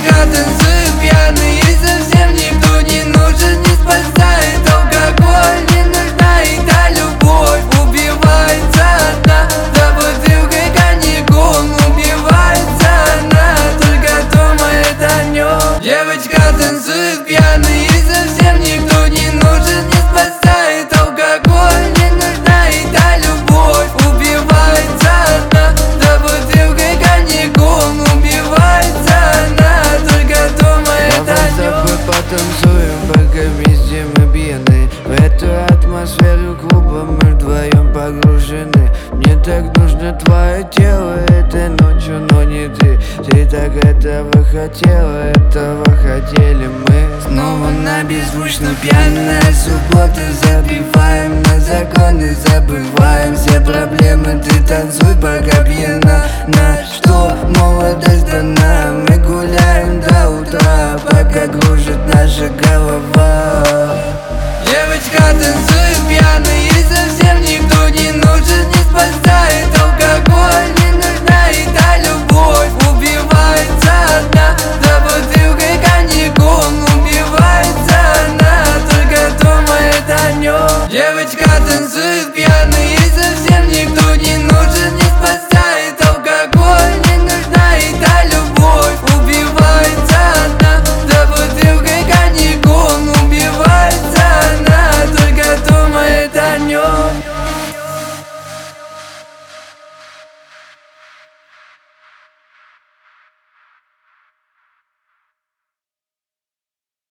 Девочка, танцует пьяный, и совсем никто не нужен, не спасает алкоголь, не нужна и та любовь. Убивается одна, за бутылкой коньяком, убивается она, только думает о нем. Девочка, танцует пьяный, и совсем никто не нужен, не спасает алкоголь, не нужна и та любовь. Убивается одна, за бутылкой коньяком, убивается она, только думает о нем. Потанцуем, пока вместе мы пьяны. В эту атмосферу клуба мы вдвоем погружены. Мне так нужно твое тело этой ночью, но не ты. Ты так этого хотела, этого хотели мы. Снова на беззвучно пьяная суббота. Забиваем на законы, забываем все проблемы. Ты танцуй, пока пьяна. На что молодость дана? Мы гуляем до утра, пока кружит наша голова.